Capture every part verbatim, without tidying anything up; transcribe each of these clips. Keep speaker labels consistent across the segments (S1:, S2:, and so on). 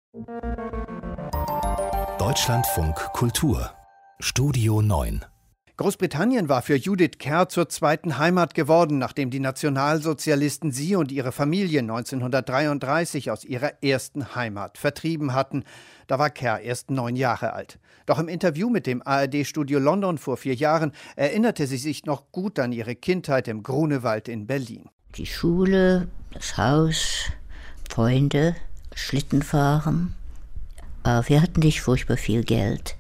S1: Deutschlandfunk Kultur Studio neun.
S2: Großbritannien war für Judith Kerr zur zweiten Heimat geworden, nachdem die Nationalsozialisten sie und ihre Familie neunzehnhundertdreiunddreißig aus ihrer ersten Heimat vertrieben hatten. Da war Kerr erst neun Jahre alt. Doch im Interview mit dem A R D-Studio London vor vier Jahren erinnerte sie sich noch gut an ihre Kindheit im Grunewald in Berlin.
S3: Die Schule, das Haus, Freunde, Schlittenfahren. Aber wir hatten nicht furchtbar viel Geld.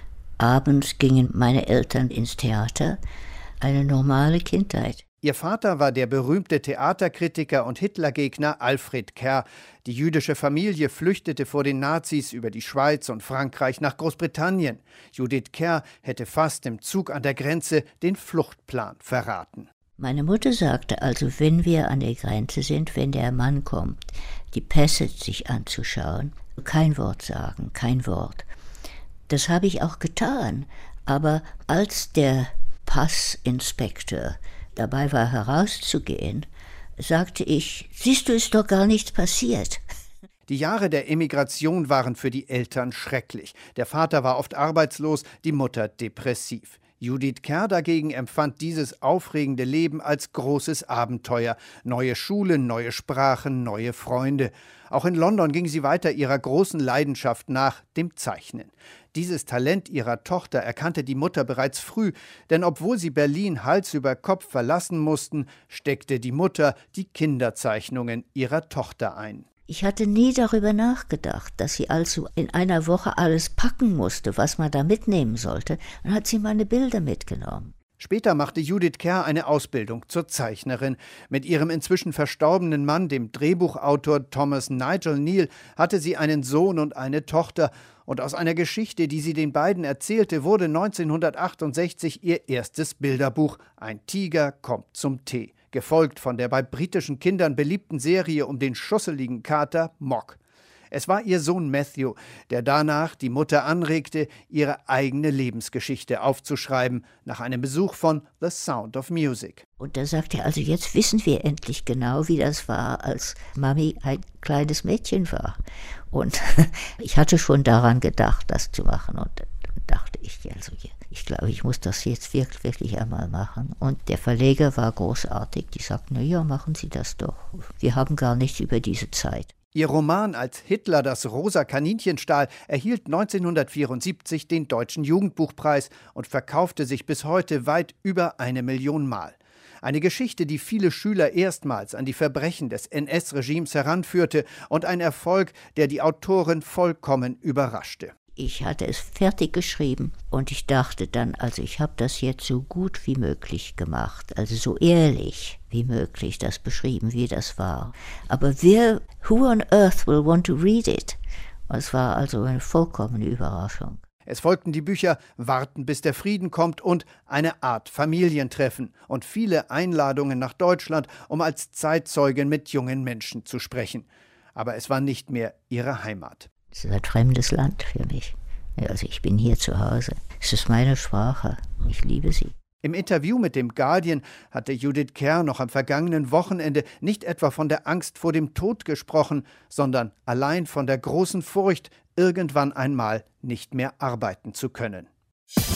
S3: Abends gingen meine Eltern ins Theater. Eine normale Kindheit.
S2: Ihr Vater war der berühmte Theaterkritiker und Hitlergegner Alfred Kerr. Die jüdische Familie flüchtete vor den Nazis über die Schweiz und Frankreich nach Großbritannien. Judith Kerr hätte fast im Zug an der Grenze den Fluchtplan verraten.
S3: Meine Mutter sagte also, wenn wir an der Grenze sind, wenn der Mann kommt, die Pässe sich anzuschauen, kein Wort sagen, kein Wort. Das habe ich auch getan, aber als der Passinspektor dabei war herauszugehen, sagte ich, siehst du, ist doch gar nichts passiert.
S2: Die Jahre der Emigration waren für die Eltern schrecklich. Der Vater war oft arbeitslos, die Mutter depressiv. Judith Kerr dagegen empfand dieses aufregende Leben als großes Abenteuer. Neue Schulen, neue Sprachen, neue Freunde. Auch in London ging sie weiter ihrer großen Leidenschaft nach, dem Zeichnen. Dieses Talent ihrer Tochter erkannte die Mutter bereits früh, denn obwohl sie Berlin Hals über Kopf verlassen mussten, steckte die Mutter die Kinderzeichnungen ihrer Tochter ein.
S3: Ich hatte nie darüber nachgedacht, dass sie also in einer Woche alles packen musste, was man da mitnehmen sollte. Dann hat sie meine Bilder mitgenommen.
S2: Später machte Judith Kerr eine Ausbildung zur Zeichnerin. Mit ihrem inzwischen verstorbenen Mann, dem Drehbuchautor Thomas Nigel Kneale, hatte sie einen Sohn und eine Tochter. Und aus einer Geschichte, die sie den beiden erzählte, wurde neunzehnhundertachtundsechzig ihr erstes Bilderbuch »Ein Tiger kommt zum Tee«, gefolgt von der bei britischen Kindern beliebten Serie um den schusseligen Kater Mock. Es war ihr Sohn Matthew, der danach die Mutter anregte, ihre eigene Lebensgeschichte aufzuschreiben, nach einem Besuch von The Sound of Music.
S3: Und da sagte er, also jetzt wissen wir endlich genau, wie das war, als Mami ein kleines Mädchen war. Und ich hatte schon daran gedacht, das zu machen. Und dann dachte ich, also ich glaube, ich muss das jetzt wirklich, wirklich einmal machen. Und der Verleger war großartig. Die sagten, na ja, machen Sie das doch. Wir haben gar nichts über diese Zeit.
S2: Ihr Roman »Als Hitler das rosa Kaninchen stahl« erhielt neunzehnhundertvierundsiebzig den Deutschen Jugendbuchpreis und verkaufte sich bis heute weit über eine Million Mal. Eine Geschichte, die viele Schüler erstmals an die Verbrechen des N S-Regimes heranführte und ein Erfolg, der die Autorin vollkommen überraschte.
S3: Ich hatte es fertig geschrieben und ich dachte dann, also ich habe das jetzt so gut wie möglich gemacht, also so ehrlich wie möglich das beschrieben, wie das war. Aber wer, who on earth will want to read it? Es war also eine vollkommene Überraschung.
S2: Es folgten die Bücher »Warten, bis der Frieden kommt« und »Eine Art Familientreffen« und viele Einladungen nach Deutschland, um als Zeitzeugin mit jungen Menschen zu sprechen. Aber es war nicht mehr ihre Heimat.
S3: Es ist ein fremdes Land für mich. Also ich bin hier zu Hause. Es ist meine Sprache. Ich liebe sie.
S2: Im Interview mit dem Guardian hatte Judith Kerr noch am vergangenen Wochenende nicht etwa von der Angst vor dem Tod gesprochen, sondern allein von der großen Furcht, irgendwann einmal nicht mehr arbeiten zu können.